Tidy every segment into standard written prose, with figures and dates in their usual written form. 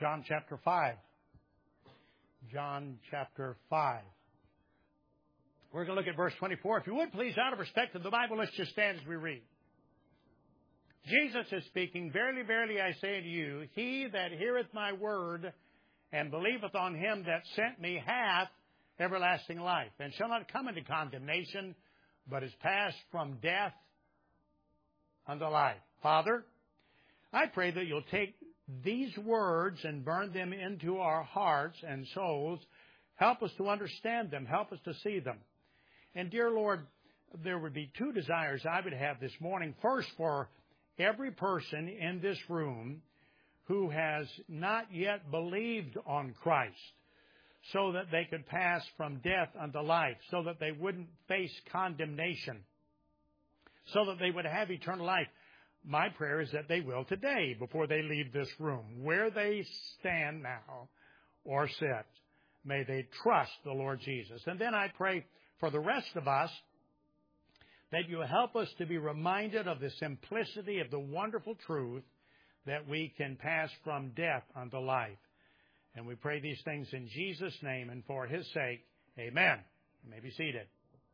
John chapter 5. John chapter 5. We're going to look at verse 24. If you would, please, out of respect to the Bible, let's just stand as we read. Jesus is speaking, Verily, verily, I say unto you, he that heareth my word and believeth on him that sent me hath everlasting life, and shall not come into condemnation, but is passed from death unto life. Father, I pray that you'll take these words and burn them into our hearts and souls. Help us to understand them. Help us to see them. And dear Lord, there would be two desires I would have this morning. First, for every person in this room who has not yet believed on Christ, so that they could pass from death unto life, so that they wouldn't face condemnation, so that they would have eternal life. My prayer is that they will today, before they leave this room, where they stand now or sit, may they trust the Lord Jesus. And then I pray for the rest of us that you help us to be reminded of the simplicity of the wonderful truth that we can pass from death unto life. And we pray these things in Jesus' name and for his sake. Amen. You may be seated.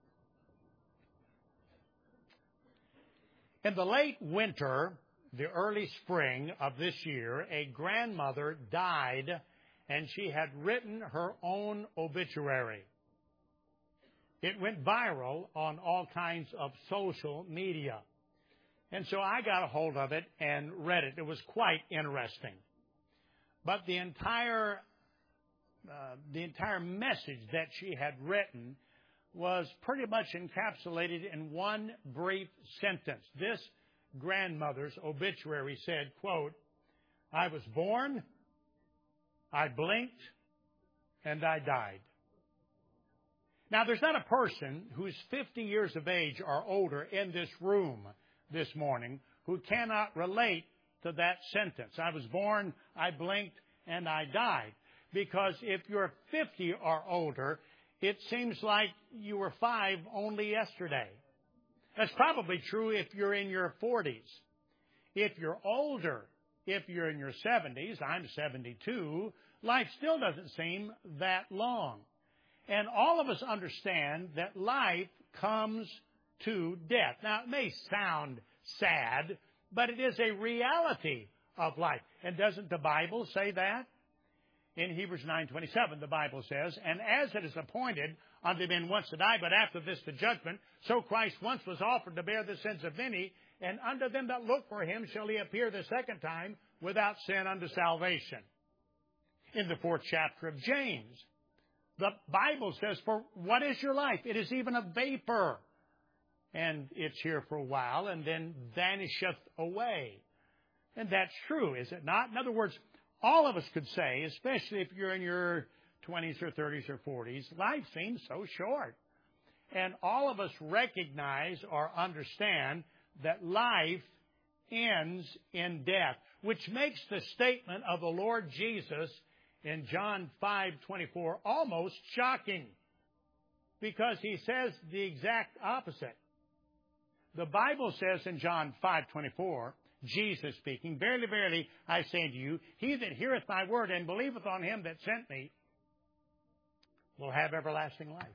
In the late winter, the early spring of this year, a grandmother died, and she had written her own obituary. It went viral on all kinds of social media. And so I got a hold of it and read it. It was quite interesting. But the entire message that she had written was pretty much encapsulated in one brief sentence. This grandmother's obituary said, quote, I was born, I blinked, and I died. Now, there's not a person who's 50 years of age or older in this room this morning who cannot relate to that sentence. I was born, I blinked, and I died. Because if you're 50 or older, it seems like you were 5 only yesterday. That's probably true if you're in your 40s. If you're older, if you're in your 70s, I'm 72, life still doesn't seem that long. And all of us understand that life comes to death. Now, it may sound sad, but it is a reality of life. And doesn't the Bible say that? In Hebrews 9:27, the Bible says, And as it is appointed unto men once to die, but after this the judgment, so Christ once was offered to bear the sins of many, and unto them that look for him shall he appear the second time without sin unto salvation. In the 4th chapter of James, the Bible says, For what is your life? It is even a vapor, and it's here for a while, and then vanisheth away. And that's true, is it not? In other words, all of us could say, especially if you're in your 20s or 30s or 40s, life seems so short. And all of us recognize or understand that life ends in death, which makes the statement of the Lord Jesus in John 5:24 almost shocking, because he says the exact opposite. The Bible says in John 5:24, Jesus speaking, Verily, verily, I say unto you, he that heareth my word and believeth on him that sent me will have everlasting life,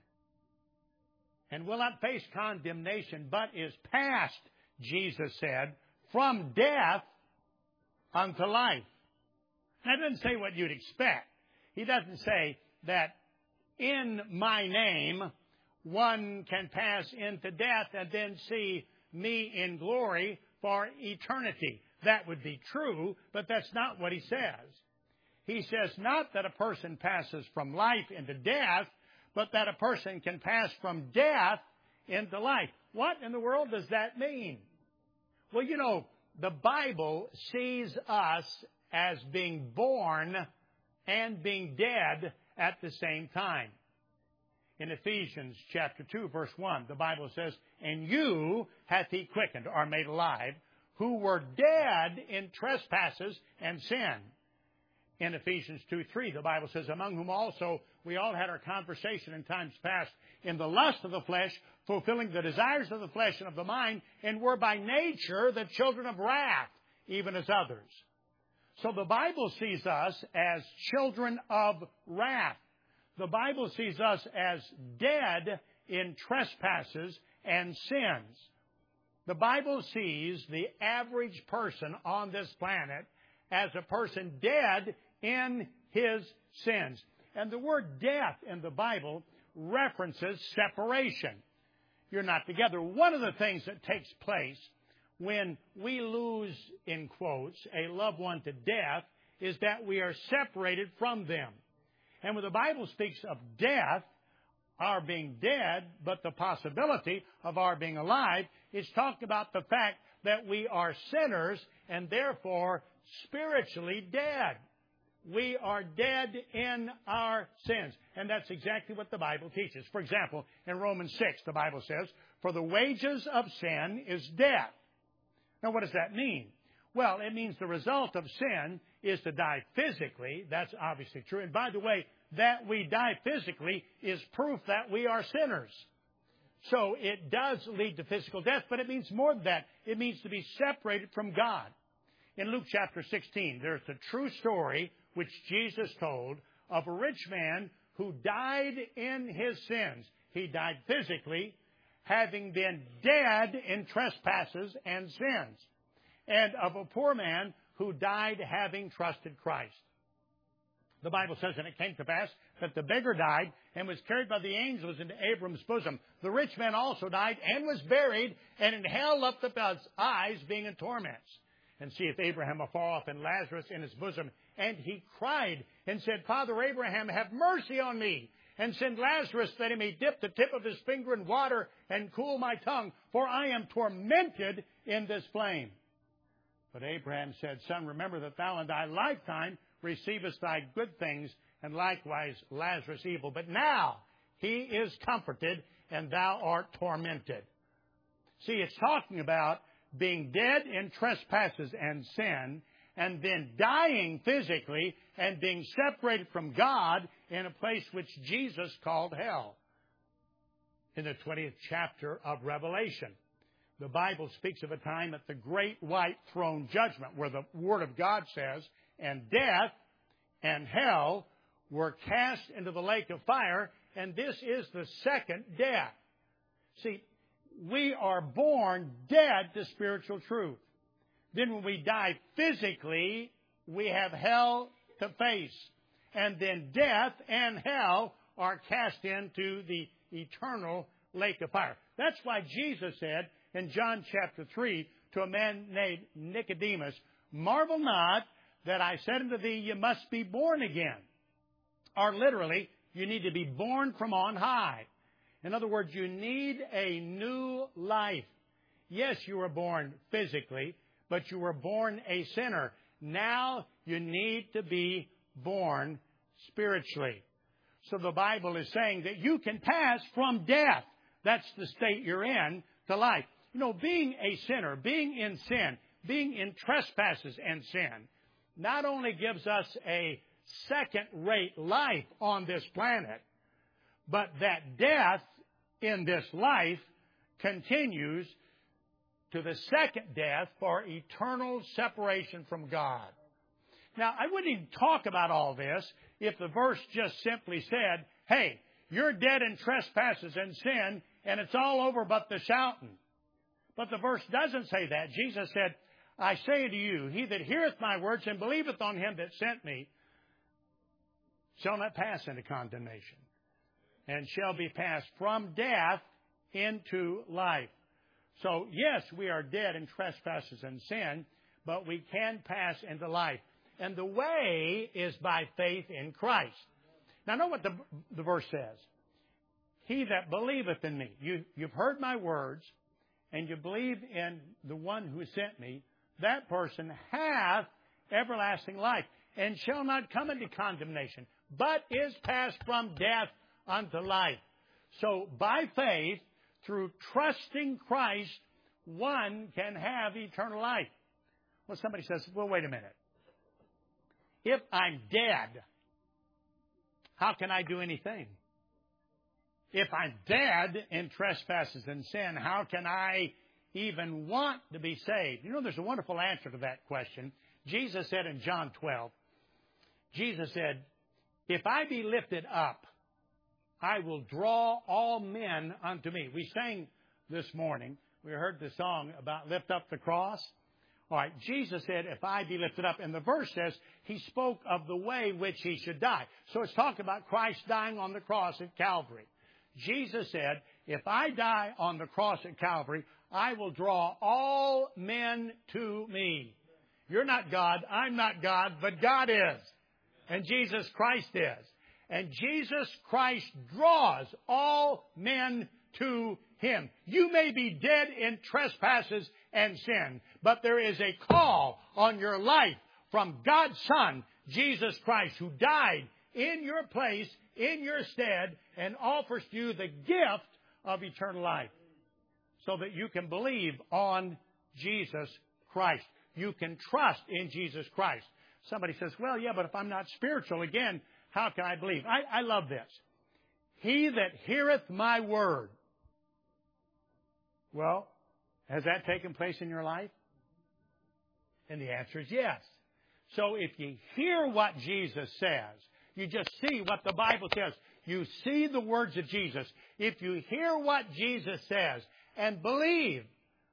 and will not face condemnation, but is passed, Jesus said, from death unto life. That doesn't say what you'd expect. He doesn't say that in my name one can pass into death and then see me in glory for eternity. That would be true, but that's not what he says. He says not that a person passes from life into death, but that a person can pass from death into life. What in the world does that mean? Well, you know, the Bible sees us as being born and being dead at the same time. In Ephesians chapter 2, verse 1, the Bible says, And you hath he quickened, or made alive, who were dead in trespasses and sin. In Ephesians 2:3, the Bible says, Among whom also we all had our conversation in times past in the lust of the flesh, fulfilling the desires of the flesh and of the mind, and were by nature the children of wrath, even as others. So the Bible sees us as children of wrath. The Bible sees us as dead in trespasses and sins. The Bible sees the average person on this planet as a person dead in his sins. And the word death in the Bible references separation. You're not together. One of the things that takes place when we lose, in quotes, a loved one to death is that we are separated from them. And when the Bible speaks of death, our being dead, but the possibility of our being alive, it's talking about the fact that we are sinners and therefore spiritually dead. We are dead in our sins. And that's exactly what the Bible teaches. For example, in Romans 6, the Bible says, "For the wages of sin is death." Now, what does that mean? Well, it means the result of sin is to die physically. That's obviously true. And by the way, that we die physically is proof that we are sinners. So it does lead to physical death, but it means more than that. It means to be separated from God. In Luke chapter 16, there's a true story which Jesus told of a rich man who died in his sins. He died physically, having been dead in trespasses and sins. And of a poor man who died having trusted Christ. The Bible says, "And it came to pass that the beggar died and was carried by the angels into Abram's bosom. The rich man also died and was buried, and in hell lifted up his eyes, being in torments. And seeth Abraham afar off, and Lazarus in his bosom. And he cried and said, Father Abraham, have mercy on me, and send Lazarus that he may dip the tip of his finger in water and cool my tongue, for I am tormented in this flame. But Abraham said, Son, remember that thou in thy lifetime receivest thy good things, and likewise Lazarus evil. But now he is comforted, and thou art tormented." See, it's talking about being dead in trespasses and sin, and then dying physically and being separated from God in a place which Jesus called hell. In the 20th chapter of Revelation, the Bible speaks of a time at the great white throne judgment where the Word of God says, "And death and hell were cast into the lake of fire," and this is the second death. See, we are born dead to spiritual truth. Then when we die physically, we have hell to face. And then death and hell are cast into the eternal lake of fire. That's why Jesus said in John chapter 3 to a man named Nicodemus, "Marvel not that I said unto thee, you must be born again." Or literally, you need to be born from on high. In other words, you need a new life. Yes, you were born physically, but you were born a sinner. Now you need to be born spiritually. So the Bible is saying that you can pass from death, that's the state you're in, to life. You know, being a sinner, being in sin, being in trespasses and sin, not only gives us a second-rate life on this planet, but that death in this life continues to the second death for eternal separation from God. Now, I wouldn't even talk about all this if the verse just simply said, hey, you're dead in trespasses and sin, and it's all over but the shouting. But the verse doesn't say that. Jesus said, I say to you, he that heareth my words and believeth on him that sent me shall not pass into condemnation, and shall be passed from death into life. So, yes, we are dead in trespasses and sin, but we can pass into life. And the way is by faith in Christ. Now, know what the verse says. He that believeth in me. You've heard my words, and you believe in the one who sent me. That person hath everlasting life, and shall not come into condemnation, but is passed from death unto life. So, by faith, through trusting Christ, one can have eternal life. Well, somebody says, well, wait a minute. If I'm dead, how can I do anything? If I'm dead in trespasses and sin, how can I even want to be saved? You know, there's a wonderful answer to that question. Jesus said in John 12, Jesus said, if I be lifted up, I will draw all men unto me. We sang this morning, we heard the song about lift up the cross. All right, Jesus said, if I be lifted up. And the verse says he spoke of the way in which he should die. So it's talking about Christ dying on the cross at Calvary. Jesus said, if I die on the cross at Calvary, I will draw all men to me. You're not God, I'm not God, but God is. And Jesus Christ is. And Jesus Christ draws all men to Him. You may be dead in trespasses and sin, but there is a call on your life from God's Son, Jesus Christ, who died in your place, in your stead, and offers to you the gift of eternal life so that you can believe on Jesus Christ. You can trust in Jesus Christ. Somebody says, well, yeah, but if I'm not spiritual, again, how can I believe? I love this. He that heareth my word. Well, has that taken place in your life? And the answer is yes. So if you hear what Jesus says, you just see what the Bible says. You see the words of Jesus. If you hear what Jesus says and believe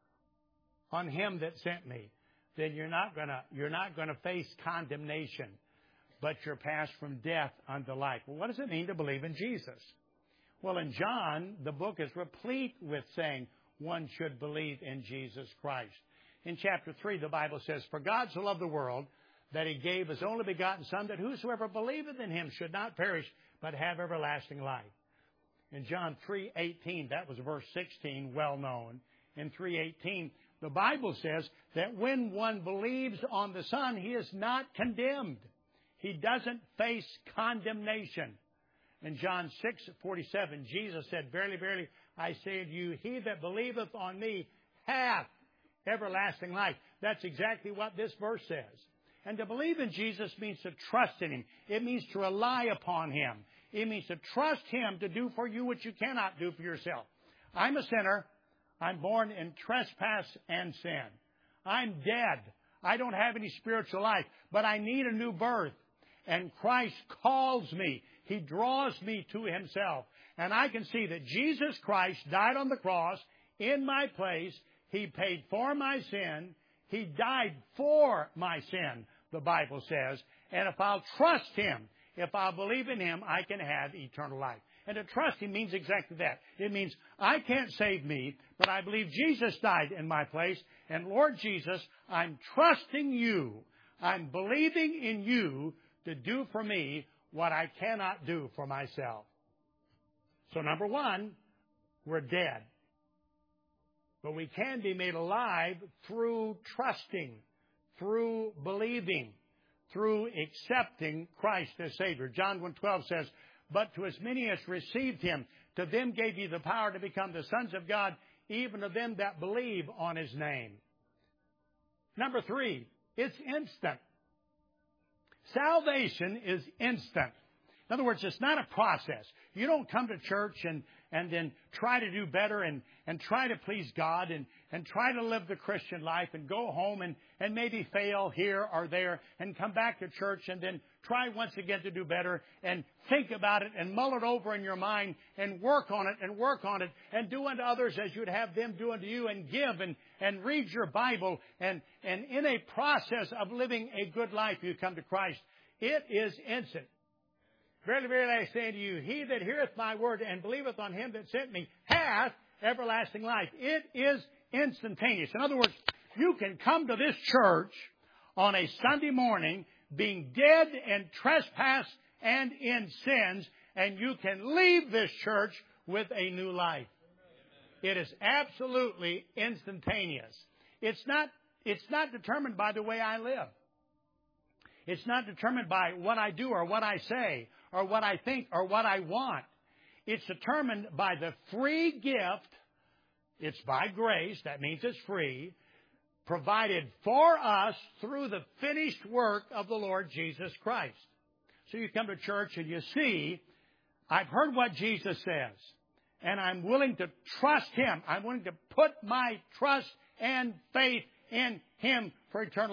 on Him that sent me, then you're not gonna face condemnation, but you're passed from death unto life. Well, what does it mean to believe in Jesus? Well, in John, the book is replete with saying one should believe in Jesus Christ. In chapter 3, the Bible says, for God so loved the world that He gave His only begotten Son, that whosoever believeth in Him should not perish, but have everlasting life. In John 3:18, that was verse 16, well known. In 3:18, the Bible says that when one believes on the Son, he is not condemned. He doesn't face condemnation. In John 6:47, Jesus said, verily, verily, I say to you, he that believeth on me hath everlasting life. That's exactly what this verse says. And to believe in Jesus means to trust in Him. It means to rely upon Him. It means to trust Him to do for you what you cannot do for yourself. I'm a sinner. I'm born in trespass and sin. I'm dead. I don't have any spiritual life, but I need a new birth. And Christ calls me. He draws me to Himself. And I can see that Jesus Christ died on the cross in my place. He paid for my sin. He died for my sin, the Bible says. And if I'll trust Him, if I'll believe in Him, I can have eternal life. And to trust Him means exactly that. It means I can't save me, but I believe Jesus died in my place. And Lord Jesus, I'm trusting You. I'm believing in You to do for me what I cannot do for myself. So number one, we're dead. But we can be made alive through trusting, through believing, through accepting Christ as Savior. John 1:12 says, but to as many as received Him, to them gave He the power to become the sons of God, even to them that believe on His name. Number three, it's instant. Salvation is instant. In other words, it's not a process. You don't come to church and then try to do better and try to please God and try to live the Christian life and go home and maybe fail here or there and come back to church and then try once again to do better and think about it and mull it over in your mind and work on it and do unto others as you'd have them do unto you and give and read your Bible and in a process of living a good life you come to Christ. It is instant. Verily, verily, I say unto you, he that heareth my word and believeth on Him that sent me hath everlasting life. It is instantaneous. In other words, you can come to this church on a Sunday morning being dead in trespass and in sins, and you can leave this church with a new life. It is absolutely instantaneous. It's not determined by the way I live. It's not determined by what I do or what I say or what I think or what I want. It's determined by the free gift. It's by grace. That means it's free. Provided for us through the finished work of the Lord Jesus Christ. So you come to church and you see, I've heard what Jesus says. And I'm willing to trust Him. I'm willing to put my trust and faith in Him for eternal life.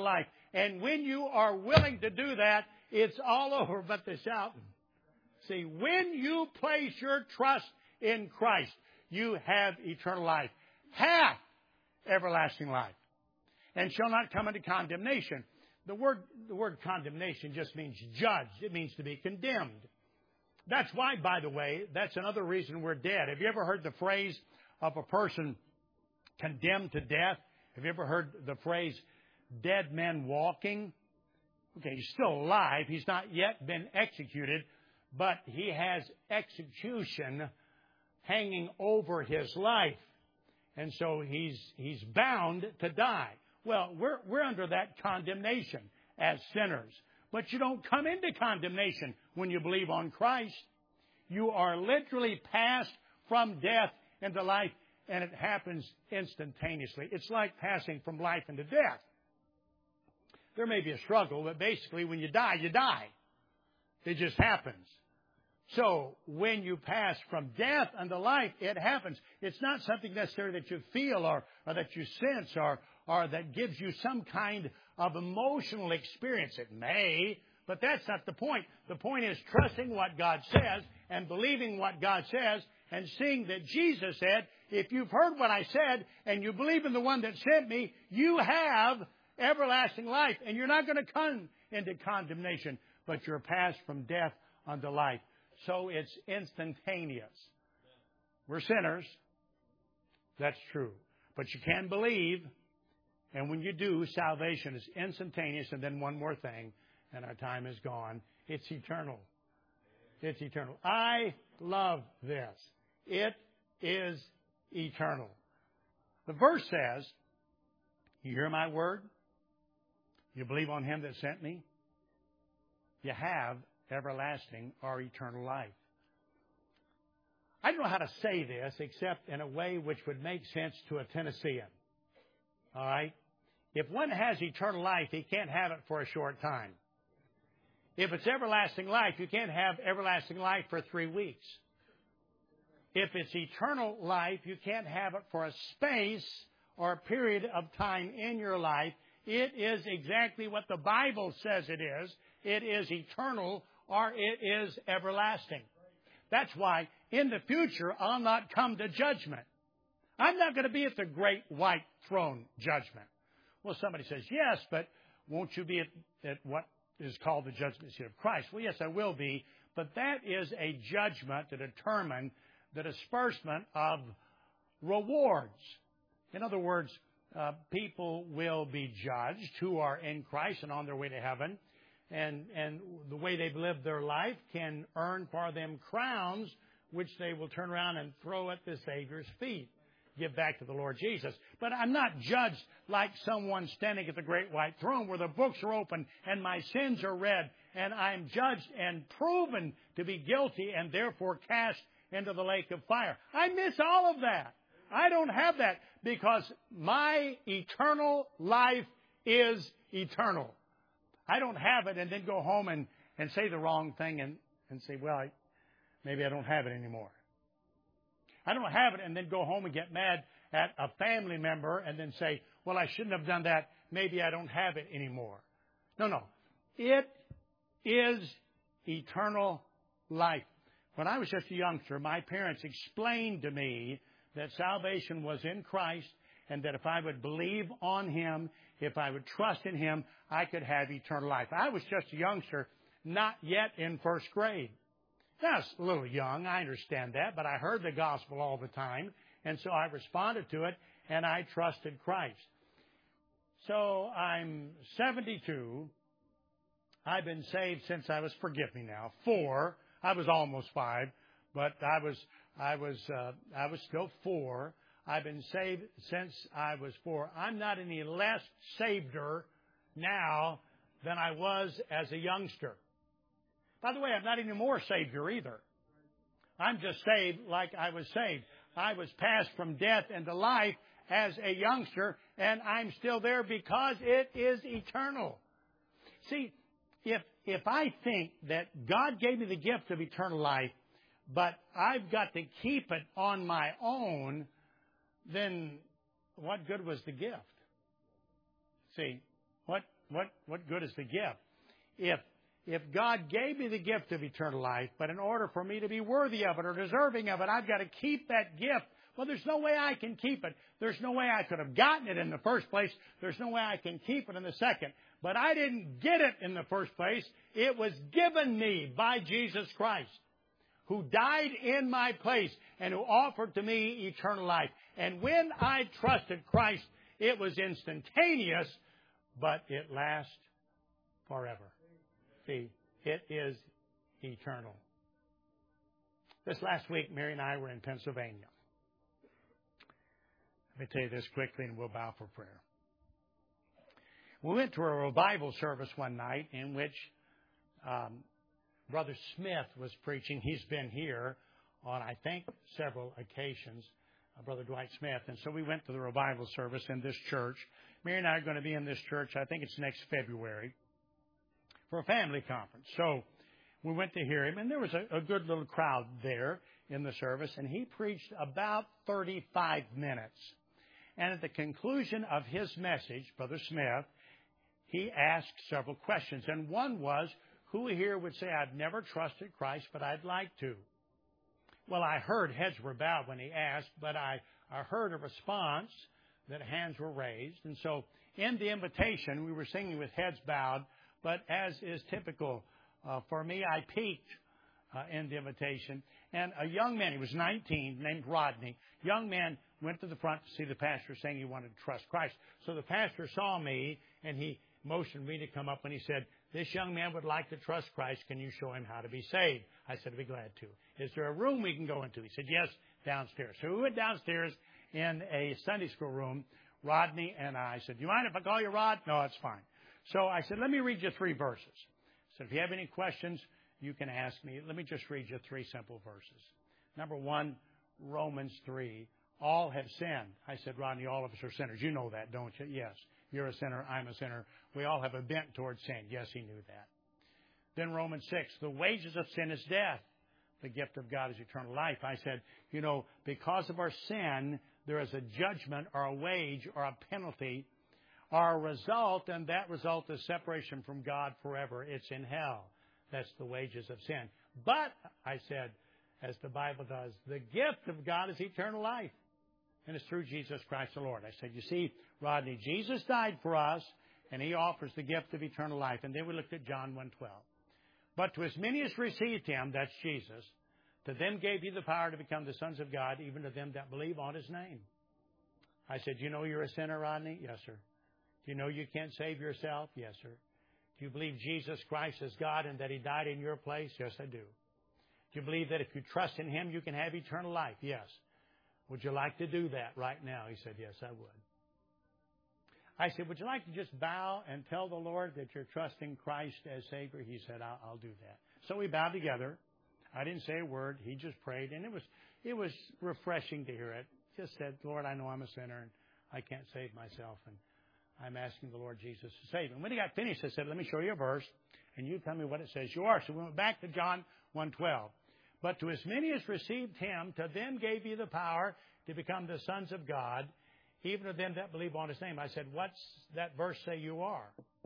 And when you are willing to do that, it's all over but the shouting. See, when you place your trust in Christ, you have eternal life. Hath everlasting life. And shall not come into condemnation. The word condemnation just means judged. It means to be condemned. That's why, by the way, that's another reason we're dead. Have you ever heard the phrase of a person condemned to death? Have you ever heard the phrase, dead men walking? Okay, he's still alive. He's not yet been executed, but he has execution hanging over his life. And so he's bound to die. Well, we're under that condemnation as sinners. But you don't come into condemnation when you believe on Christ. You are literally passed from death into life, and it happens instantaneously. It's like passing from life into death. There may be a struggle, but basically when you die, you die. It just happens. So when you pass from death unto life, it happens. It's not something necessarily that you feel or that you sense or that gives you some kind of emotional experience. It may, but that's not the point. The point is trusting what God says and believing what God says and seeing that Jesus said, if you've heard what I said and you believe in the one that sent me, you have everlasting life. And you're not going to come into condemnation, but you're passed from death unto life. So it's instantaneous. We're sinners. That's true. But you can believe. And when you do, salvation is instantaneous. And then one more thing, and our time is gone. It's eternal. It's eternal. I love this. It is eternal. The verse says, you hear my word? You believe on him that sent me? You have everlasting or eternal life. I don't know how to say this except in a way which would make sense to a Tennessean. All right? If one has eternal life, he can't have it for a short time. If it's everlasting life, you can't have everlasting life for 3 weeks. If it's eternal life, you can't have it for a space or a period of time in your life. It is exactly what the Bible says it is. It is eternal or it is everlasting. That's why in the future I'll not come to judgment. I'm not going to be at the great white throne judgment. Well, somebody says, yes, but won't you be at what is called the judgment seat of Christ? Well, yes, I will be, but that is a judgment to determine the disbursement of rewards. In other words, people will be judged who are in Christ and on their way to heaven, and the way they've lived their life can earn for them crowns, which they will turn around and throw at the Savior's feet. Give back to the Lord Jesus. But I'm not judged like someone standing at the great white throne where the books are open and my sins are read and I'm judged and proven to be guilty and therefore cast into the lake of fire. I miss all of that. I don't have that because my eternal life is eternal. I don't have it and then go home and say the wrong thing and say, well, maybe I don't have it anymore. I don't have it and then go home and get mad at a family member and then say, well, I shouldn't have done that. Maybe I don't have it anymore. No. It is eternal life. When I was just a youngster, my parents explained to me that salvation was in Christ and that if I would believe on him, if I would trust in him, I could have eternal life. I was just a youngster, not yet in first grade. Now, it's a little young, I understand that, but I heard the gospel all the time, and so I responded to it, and I trusted Christ. So I'm 72. I've been saved since I was, forgive me now, 4. I was almost 5, but I was still 4. I've been saved since I was 4. I'm not any less saveder now than I was as a youngster. By the way, I'm not any more Savior either. I'm just saved like I was saved. I was passed from death into life as a youngster, and I'm still there because it is eternal. See, if I think that God gave me the gift of eternal life, but I've got to keep it on my own, then what good was the gift? See, what good is the gift? If God gave me the gift of eternal life, but in order for me to be worthy of it or deserving of it, I've got to keep that gift. Well, there's no way I can keep it. There's no way I could have gotten it in the first place. There's no way I can keep it in the second. But I didn't get it in the first place. It was given me by Jesus Christ, who died in my place and who offered to me eternal life. And when I trusted Christ, it was instantaneous, but it lasts forever. See, it is eternal. This last week, Mary and I were in Pennsylvania. Let me tell you this quickly and we'll bow for prayer. We went to a revival service one night in which Brother Smith was preaching. He's been here on, I think, several occasions, Brother Dwight Smith. And so we went to the revival service in this church. Mary and I are going to be in this church, I think it's next February, for a family conference. So we went to hear him, and there was a good little crowd there in the service, and he preached about 35 minutes. And at the conclusion of his message, Brother Smith, he asked several questions. And one was, who here would say, I've never trusted Christ, but I'd like to? Well, I heard heads were bowed when he asked, but I heard a response that hands were raised. And so in the invitation, we were singing with heads bowed, but as is typical for me, I peeked in the invitation. And a young man, he was 19, named Rodney, young man went to the front to see the pastor saying he wanted to trust Christ. So the pastor saw me, and he motioned me to come up, and he said, this young man would like to trust Christ. Can you show him how to be saved? I said, I'd be glad to. Is there a room we can go into? He said, yes, downstairs. So we went downstairs in a Sunday school room, Rodney and I said, do you mind if I call you Rod? No, it's fine. So I said, let me read you 3 verses. I said, if you have any questions, you can ask me. Let me just read you 3 simple verses. Number 1, Romans 3. All have sinned. I said, Rodney, all of us are sinners. You know that, don't you? Yes. You're a sinner. I'm a sinner. We all have a bent towards sin. Yes, he knew that. Then Romans 6. The wages of sin is death. The gift of God is eternal life. I said, you know, because of our sin, there is a judgment or a wage or a penalty or a result, and that result is separation from God forever. It's in hell. That's the wages of sin. But, I said, as the Bible does, the gift of God is eternal life. And it's through Jesus Christ the Lord. I said, you see, Rodney, Jesus died for us, and he offers the gift of eternal life. And then we looked at John 1:12. But to as many as received him, that's Jesus, to them gave he the power to become the sons of God, even to them that believe on his name. I said, you know you're a sinner, Rodney? Yes, sir. Do you know you can't save yourself? Yes, sir. Do you believe Jesus Christ is God and that he died in your place? Yes, I do. Do you believe that if you trust in him, you can have eternal life? Yes. Would you like to do that right now? He said, yes, I would. I said, would you like to just bow and tell the Lord that you're trusting Christ as Savior? He said, I'll do that. So we bowed together. I didn't say a word. He just prayed, and it was refreshing to hear it. Just said, Lord, I know I'm a sinner, and I can't save myself, and I'm asking the Lord Jesus to save me. When he got finished, I said, let me show you a verse, and you tell me what it says you are. So we went back to John 1:12. But to as many as received him, to them gave he the power to become the sons of God, even to them that believe on his name. I said, what's that verse say you are?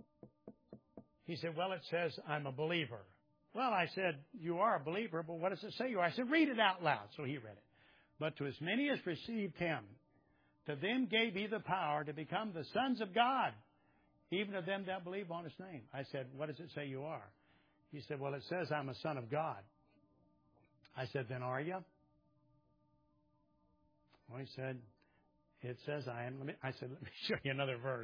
He said, well, it says I'm a believer. Well, I said, you are a believer, but what does it say you are? I said, read it out loud. So he read it. But to as many as received him, to them gave he the power to become the sons of God, even to them that believe on his name. I said, what does it say you are? He said, well, it says I'm a son of God. I said, then are you? Well, he said, it says I am. I said, let me show you another verse.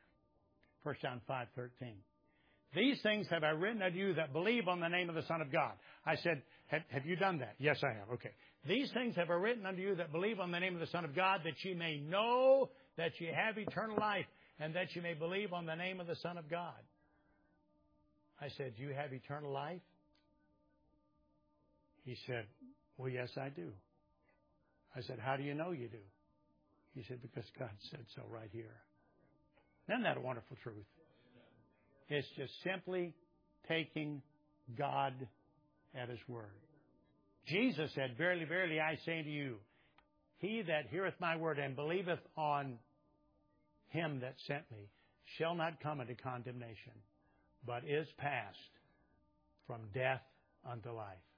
1 John 5:13. These things have I written unto you that believe on the name of the Son of God. I said, have you done that? Yes, I have. Okay. These things have I written unto you that believe on the name of the Son of God, that ye may know that ye have eternal life, and that ye may believe on the name of the Son of God. I said, do you have eternal life? He said, well, yes, I do. I said, how do you know you do? He said, because God said so right here. Isn't that a wonderful truth? It's just simply taking God at his word. Jesus said, verily, verily, I say to you, he that heareth my word and believeth on him that sent me shall not come into condemnation, but is passed from death unto life.